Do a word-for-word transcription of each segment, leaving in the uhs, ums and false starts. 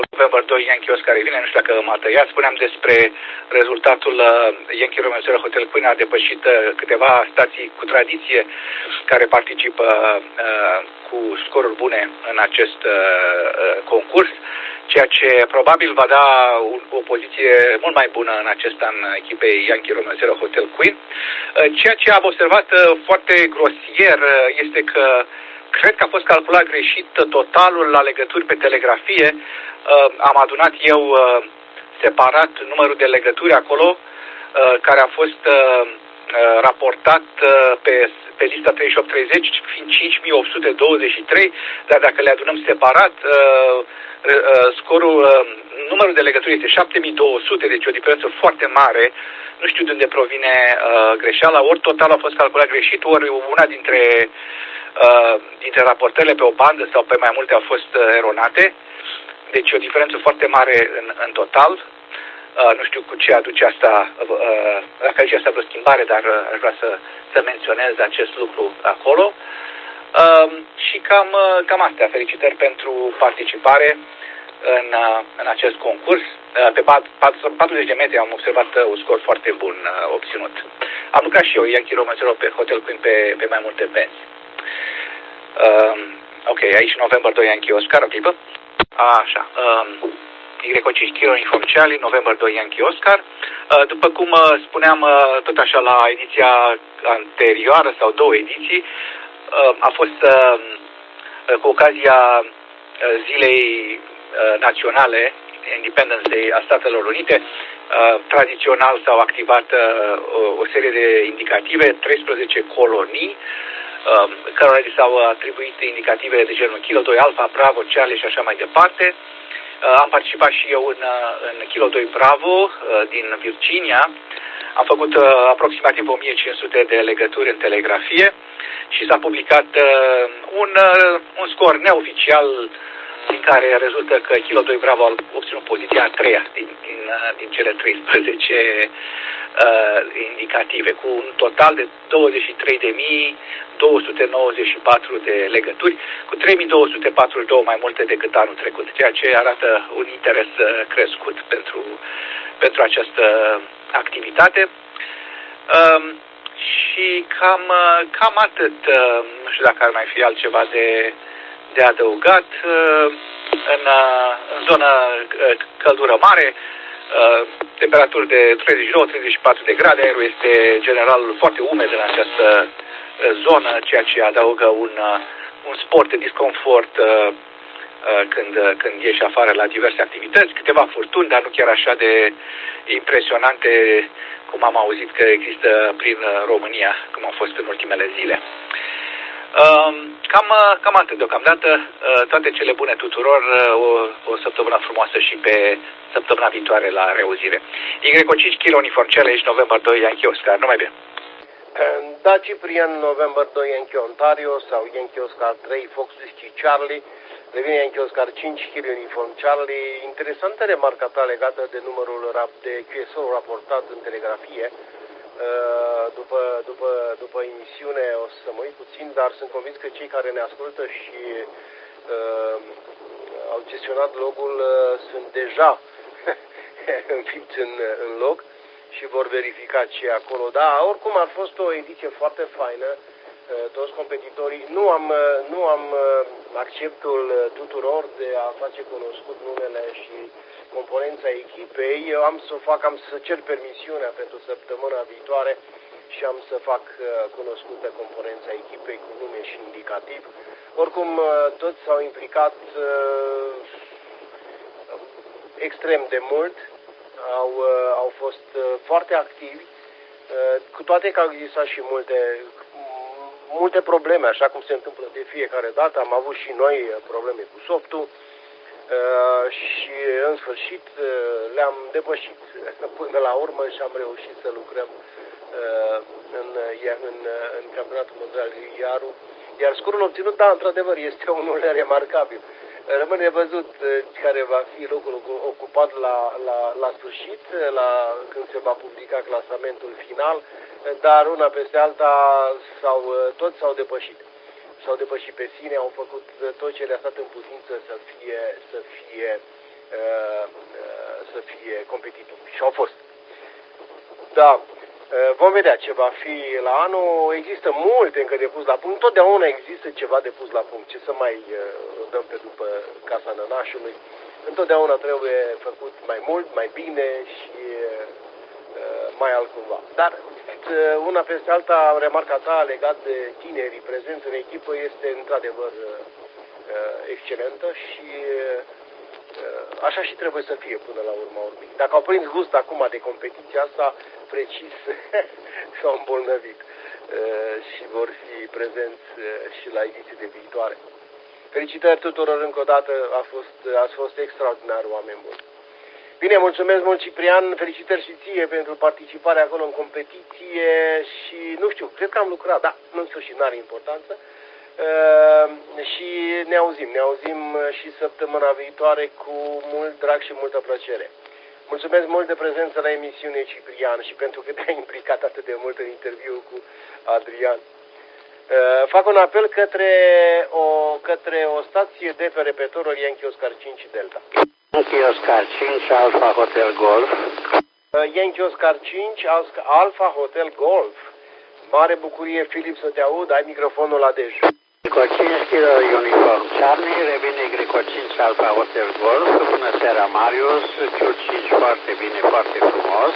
November doi Yankee Oscar revine, nu știu dacă m-a tăiat. Spuneam despre rezultatul uh, Yankee Romeo zero Hotel Queen. A depășit uh, câteva stații cu tradiție care participă uh, cu scoruri bune în acest uh, uh, concurs, ceea ce probabil va da un, o poziție mult mai bună în acest an echipei Yankee Romeo zero Hotel Queen. Uh, ceea ce am observat uh, foarte grosier uh, este că cred că a fost calculat greșit totalul la legături pe telegrafie. Uh, am adunat eu uh, separat numărul de legături acolo, uh, care a fost uh, uh, raportat uh, pe, pe lista treizeci și opt treizeci, fiind cinci mii opt sute douăzeci și trei, dar dacă le adunăm separat, uh, uh, scorul, uh, numărul de legături este șapte mii două sute, deci o diferență foarte mare. Nu știu de unde provine uh, greșeala, ori total a fost calculat greșit, ori una dintre Uh, dintre raportările pe o bandă sau pe mai multe au fost uh, eronate. Deci o diferență foarte mare în, în total. Uh, nu știu cu ce aduce asta, uh, dacă aici asta vreo schimbare, dar uh, aș vrea să, să menționez acest lucru acolo. Uh, și cam, uh, cam astea. Felicitări pentru participare în, uh, în acest concurs. Uh, pe patruzeci de metri am observat uh, un scor foarte bun uh, obținut. Am lucrat și eu, Yankee Romeo zero pe Hotel Queen, pe, pe mai multe benzi. Uh, ok, aici November doi Yankee Oscar, o clipă. Așa. Uh, Y cinci Kilo Uniform Charlie, November doi Yankee Oscar. Uh, după cum uh, spuneam uh, tot așa la ediția anterioară sau două ediții, uh, a fost uh, cu ocazia uh, zilei uh, naționale, Independence Day a Statelor Unite. Uh, tradițional s-au activat uh, o, o serie de indicative, treisprezece colonii, Uh, cărora li s-au atribuit indicative de genul Kilo doi Alpha, Bravo, Charlie și așa mai departe. Uh, am participat și eu în, în Kilo doi Bravo uh, din Virginia. Am făcut uh, aproximativ o mie cinci sute de legături în telegrafie și s-a publicat uh, un, uh, un scor neoficial din care rezultă că Kilo doi Bravo a obținut poziția a treia din, din, din cele treisprezece uh, indicative, cu un total de douăzeci și trei de mii două sute nouăzeci și patru de legături, cu trei mii două sute patruzeci și doi mai multe decât anul trecut, ceea ce arată un interes crescut pentru, pentru această activitate. Uh, și cam, cam atât. Uh, nu știu dacă ar mai fi altceva de de adăugat. În, în zonă căldură mare, temperaturi de treizeci și nouă treizeci și patru de grade, aerul este general foarte umed în această zonă, ceea ce adaugă un, un spor de disconfort când, când ieși afară la diverse activități, câteva furtuni, dar nu chiar așa de impresionante cum am auzit că există prin România, cum au fost în ultimele zile. Cam, cam atât deocamdată. Toate cele bune tuturor, o, o săptămână frumoasă și pe săptămâna viitoare la reauzire. Y cinci Kilo Uniform Charlie, aici November doi Yankee Oscar. Numai bine. Da, Ciprian, November doi Yankee Ontario sau Yankee Oscar trei Fox Whiskey Charlie. Revine Yankee Oscar cinci Kilo Uniform Charlie. Interesantă remarca ta legată de numărul de Q S O raportat în telegrafie. După, după, după emisiune o să mă uit puțin, dar sunt convins că cei care ne ascultă și uh, au gestionat logul uh, sunt deja înfipți în, în log și vor verifica ce e acolo. Da, oricum a fost o ediție foarte faină, uh, toți competitorii. Nu am, uh, nu am uh, acceptul tuturor de a face cunoscut numele și componența echipei. Eu am să fac, am să cer permisiunea pentru săptămâna viitoare și am să fac uh, cunoscută componența echipei cu nume și indicativ. Oricum, uh, toți s-au implicat uh, extrem de mult, au, uh, au fost uh, foarte activi, uh, cu toate că au existat și multe, multe probleme, așa cum se întâmplă de fiecare dată. Am avut și noi probleme cu softul. Uh, și în sfârșit uh, le-am depășit până la urmă și am reușit să lucrăm uh, în, în, în campionatul mondial Iaru. Iar scorul obținut, da, într-adevăr, este unul remarcabil. Rămâne văzut uh, care va fi locul ocupat la, la, la sfârșit, la, când se va publica clasamentul final, dar una peste alta s-au, toți s-au depășit. S-au depășit pe sine, au făcut tot ce le-a stat în putință să fie, să fie să fie competitiv. Și au fost. Da, vom vedea ce va fi la anul. Există multe încă de pus la punct. Întotdeauna există ceva de pus la punct. Ce să mai dăm pe după casa nănașului. Întotdeauna trebuie făcut mai mult, mai bine și mai altcumva. Dar una peste alta, remarca ta legat de tinerii prezenți în echipă este într-adevăr excelentă și așa și trebuie să fie până la urma urmei. Dacă au prins gust acum de competiția asta, precis s-au îmbolnăvit și vor fi prezenți și la ediții de viitoare. Felicitări tuturor încă o dată, a fost, ați fost extraordinar, oameni buni. Bine, mulțumesc mult, Ciprian, felicitări și ție pentru participarea acolo în competiție și, nu știu, cred că am lucrat, da, în sfârșit, n-are importanță. Uh, și ne auzim, ne auzim și săptămâna viitoare cu mult drag și multă plăcere. Mulțumesc mult de prezență la emisiune, Ciprian, și pentru că te-ai implicat atât de mult în interviu cu Adrian. Uh, fac un apel către o, către o stație de pe repetorul Yankee Oscar cinci Delta. Yankee Oscar cinci, Alpha Hotel Golf. Uh, Yankee Oscar cinci, Alpha Hotel Golf. Mare bucurie, Filip, să te aud, ai microfonul la dej. Greco cinci, Kilo Uniform Charlie, revine Greco cinci, Alpha Hotel Golf. Bună seara, Marius, Q cinci, foarte bine, foarte frumos.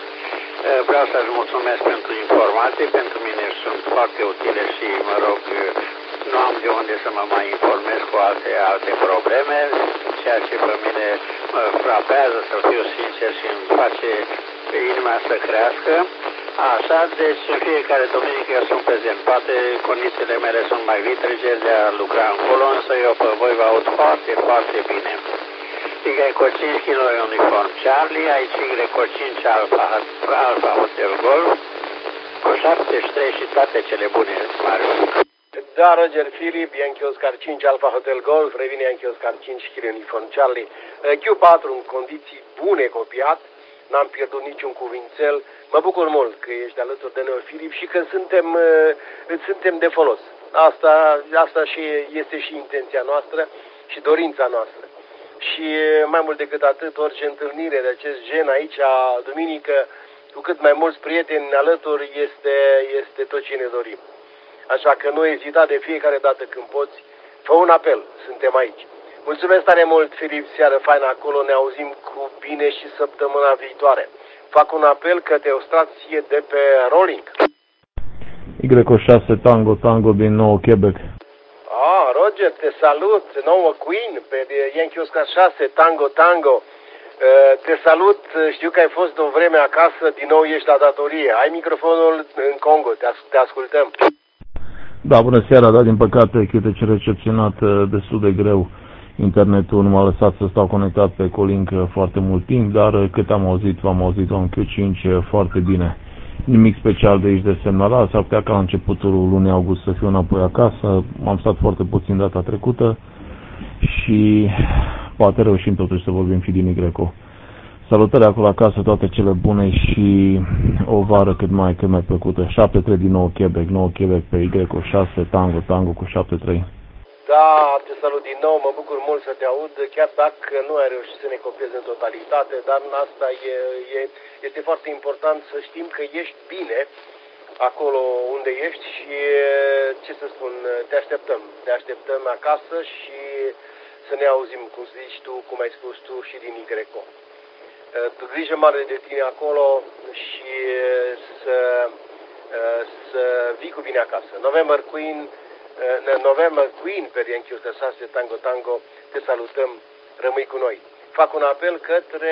Vreau să-ți mulțumesc pentru informații, pentru mine sunt foarte utile și, mă rog, nu am de unde să mă mai informez cu alte, alte probleme, ceea ce pe mine mă frapează, să fiu sincer, și îmi face inima să crească. Așa, deci în fiecare duminică eu sunt prezent. Poate condițiile mele sunt mai vitrege de a lucra încolo, însă eu pe voi vă aud foarte, foarte bine. Greco cinci, Kilo Uniform Charlie, aici Greco cinci, Alpha, Alpha Hotel Golf, cu șaptezeci și trei și toate cele bune, Marius. Da, Roger Philip, Yankee Oscar cinci, Alpha Hotel Golf, revine Yankee Oscar cinci, Kilo Uniform Charlie. Q patru în condiții bune copiat, n-am pierdut niciun cuvințel. Mă bucur mult că ești alături de noi, Filip, și că suntem, suntem de folos. Asta, asta și este și intenția noastră și dorința noastră. Și mai mult decât atât, orice întâlnire de acest gen aici, duminică, cu cât mai mulți prieteni alături, este, este tot ce ne dorim. Așa că nu ezita de fiecare dată când poți, fă un apel, suntem aici. Mulțumesc tare mult, Filip, seară faină acolo, ne auzim cu bine și săptămâna viitoare. Fac un apel către o stație de pe Rolling. Y șase Tango Tango din nou Quebec. Ah, Roger, te salut, nouă Queen pe Yankee Oscar șase Tango Tango. Te salut, știu că ai fost o vreme acasă, din nou ești la datorie. Ai microfonul în Congo, te, as te ascultăm. Da, bună seara, da, din păcate, Q T C recepționat destul de greu. Internetul nu m-a lăsat să stau conectat pe Colink foarte mult timp, dar cât am auzit, v-am auzit în Q cinci foarte bine. Nimic special de aici de semnalat, s-ar putea ca la începutul lunii august să fiu înapoi acasă, am stat foarte puțin data trecută și poate reușim totuși să vorbim și din Y. Salutări acolo acasă, toate cele bune și o vară cât mai, cât mai plăcută. șapte trei din nou Quebec, nou Quebec pe Y șase Tango Tango cu șapte trei. Da, te salut din nou, mă bucur mult să te aud, chiar dacă nu ai reușit să ne copiezi în totalitate, dar în asta e, e, este foarte important să știm că ești bine acolo unde ești și, ce să spun, te așteptăm, te așteptăm acasă și să ne auzim, cum zici tu, cum ai spus tu, și din Y. Tu grijă mare de tine acolo și să, să vii cu bine acasă. November Queen, November Queen pe Yankee Oscar șase Tango Tango, te salutăm, rămâi cu noi. Fac un apel către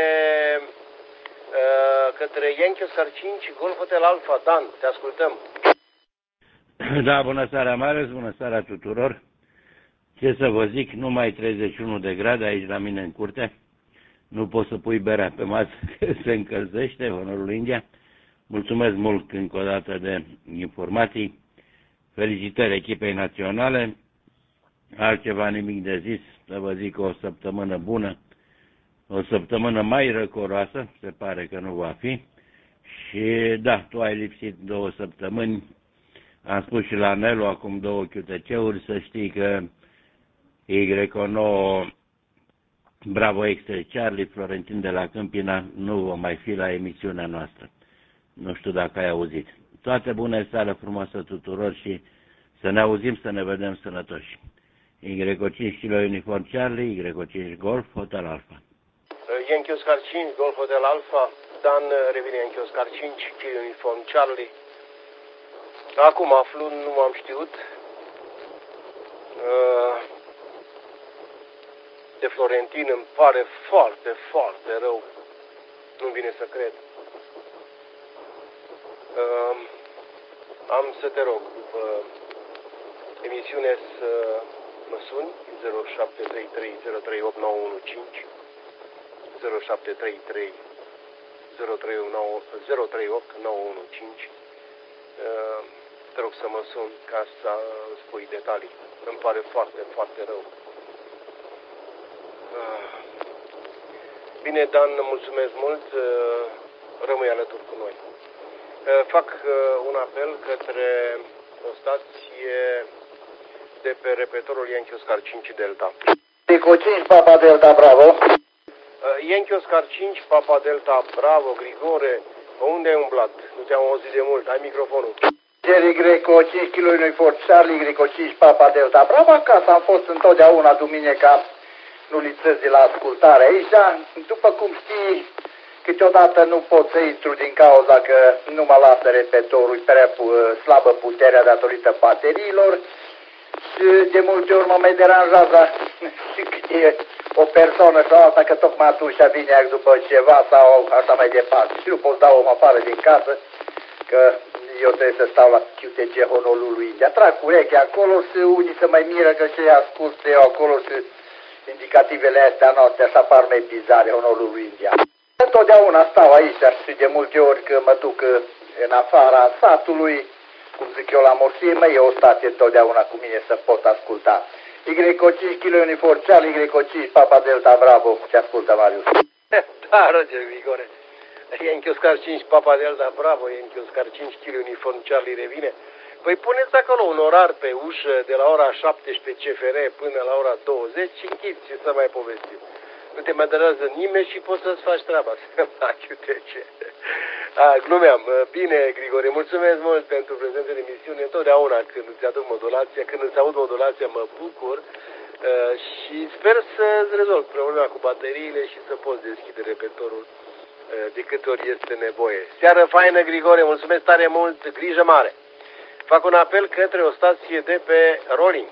către Yankee Oscar cinci Golf Hotel Alpha. Dan, te ascultăm. Da, bună seara, Marius, bună seara tuturor. Ce să vă zic, numai treizeci și unu de grade aici la mine în curte. Nu poți să pui berea pe masă, că se încălzește, onorul India. Mulțumesc mult încă o dată de informații. Felicitări echipei naționale. Altceva nimic de zis, să vă zic o săptămână bună, o săptămână mai răcoroasă, se pare că nu va fi. Și da, tu ai lipsit două săptămâni, am spus și la Nelu acum două Q T C-uri, să știi că Y nouă Bravo Extra Charlie, Florentin de la Câmpina, nu vom mai fi la emisiunea noastră. Nu știu dacă ai auzit. Toate bune, seară frumoasă tuturor și să ne auzim, să ne vedem sănătoși. Y cinci Kilo Uniform Charlie, Y cinci Golf Hotel Alpha. Yankee Oscar cinci, Golf Hotel Alpha, Dan revine Yankee Oscar cinci, Kilo Uniform Charlie. Acum aflu, nu am știut, de Florentin, îmi pare foarte, foarte rău. Nu vine să cred. Am să te rog, după emisiune, să mă suni, zero șapte trei trei zero trei opt nouă unu cinci, zero șapte trei trei zero trei opt nouă unu cinci. Te rog să mă sun ca să spui detalii. Îmi pare foarte, foarte rău. Bine, Dan, mulțumesc mult. Rămâi alături cu noi. Fac un apel către o stație de pe repetorul Yankee Oscar cinci Delta. Eco cinci Papa Delta Bravo. Yankee Oscar cinci Papa Delta Bravo, Grigore, pe unde ai umblat? Nu te-am auzit de mult, ai microfonul. Jerry Greco cinci Kilo Uniform Charlie, Greco cinci Papa Delta Bravo. Acasă am fost întotdeauna duminica, nu lipsesc de la ascultare aici. După cum știi, câteodată nu pot să intru din cauza că nu mă lasă repetorul, prea slabă puterea datorită bateriilor. Și de multe ori mă mai deranjează și că e o persoană sau alta, că tocmai atunci vine după ceva sau așa mai departe. Și nu pot da om afară din casă, că eu trebuie să stau la Q T C Honolulu India. Trag cu urechea acolo și unii se mai miră că ce ascult eu acolo și indicativele astea noastre așa par mai bizare, Honolulu India. Întotdeauna stau aici și de multe ori că mă duc în afara satului, cum zic eu, la morție, mai e o stație întotdeauna cu mine să pot asculta. Y cinci Kilo Uniform Charlie, Y cinci Papa Delta Bravo, ce ascultă Marius. Da, Roger Grigore. Yankee Oscar cinci Papa Delta Bravo, Yankee Oscar cinci Kilo Uniform Charlie revine. Păi puneți acolo un orar pe ușă de la ora șaptesprezece C F R până la ora douăzeci și închizi, ce să mai povestim. Nu te mai deranjează nimeni și poți să-ți faci treaba. La Q T C. A, glumeam. Bine, Grigore, mulțumesc mult pentru prezența în emisiune. Întotdeauna când îți aduc modulația, când îți aud modulația, mă bucur uh, și sper să-ți rezolv problema cu bateriile și să poți deschide repetorul uh, de câte ori este nevoie. Seară faină, Grigore, mulțumesc tare mult, grijă mare. Fac un apel către o stație de pe Rolling.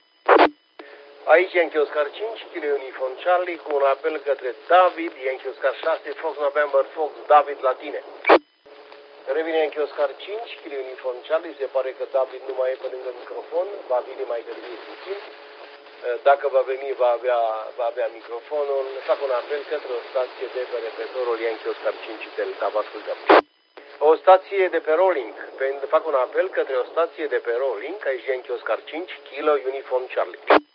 Aici Yankee Oscar cinci, Kilo Uniform Charlie, cu un apel către David, Yankee Oscar șase, Fox November, Fox, David la tine. Revine Yankee Oscar cinci, Kilo Uniform Charlie, se pare că David nu mai e pe lângă microfon, va veni mai târziu puțin. Dacă va veni, va avea, va avea microfonul. Fac un apel către o stație de pe repetorul Yankee Oscar cinci Delta, vă ascultăm. O stație de pe Rolling, fac un apel către o stație de pe Rolling, aici Yankee Oscar cinci, Kilo Uniform Charlie.